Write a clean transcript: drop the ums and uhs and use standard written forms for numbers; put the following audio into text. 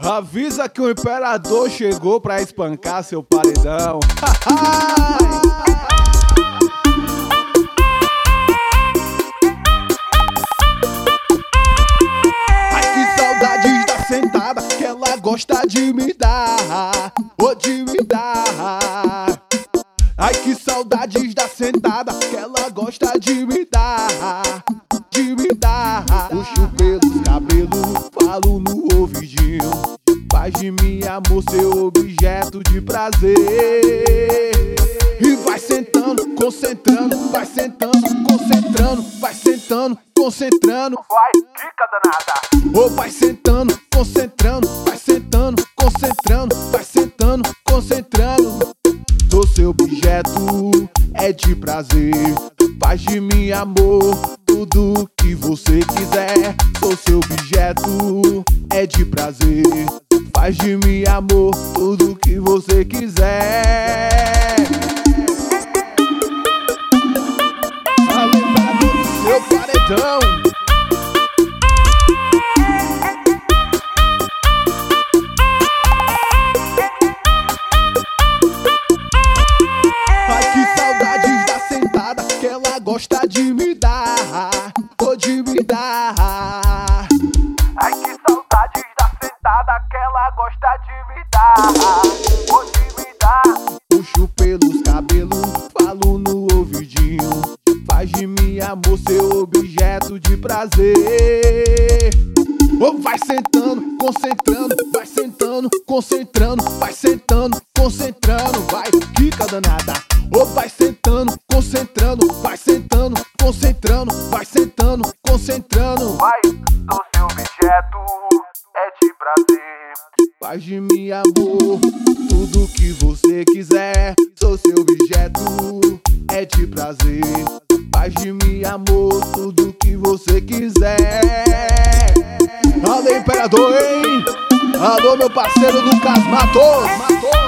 Avisa que o imperador chegou pra espancar seu paredão. Ai, que saudade da sentada que ela gosta de me dar, oh, de me dar. Ai, que saudades da sentada que ela gosta de me dar, de me dar. Puxo pelos cabelos, falo no ouvidinho, faz de mim, amor, seu objeto de prazer. E vai sentando, concentrando, vai sentando, concentrando, vai sentando, concentrando. Vai, fica danada. Ou vai sentando, concentrando, vai sentando, concentrando, vai sentando, concentrando. Sou seu objeto, é de prazer. Faz de mim, amor, tudo que você quiser. Sou seu objeto, é de prazer. Faz de mim, amor, tudo que você quiser. A lembrada do seu paredão. Gosta de me dar, ou de me dar. Ai, que saudades da sentada que ela gosta de me dar, ou de me dar. Puxo pelos cabelos, falo no ouvidinho, faz de mim, amor, seu objeto de prazer. Ou vai sentando, concentrando, vai sentando, concentrando, vai sentando, concentrando, vai, fica danada. Ou vai sentando, concentrando, vai sentando, concentrando, vai sentando, concentrando. Vai, sou seu objeto, é de prazer. Faz de mim, amor, tudo que você quiser. Sou seu objeto, é de prazer. Faz de mim, amor, tudo que você quiser. Alô, imperador, hein? Alô, meu parceiro Lucas Matos.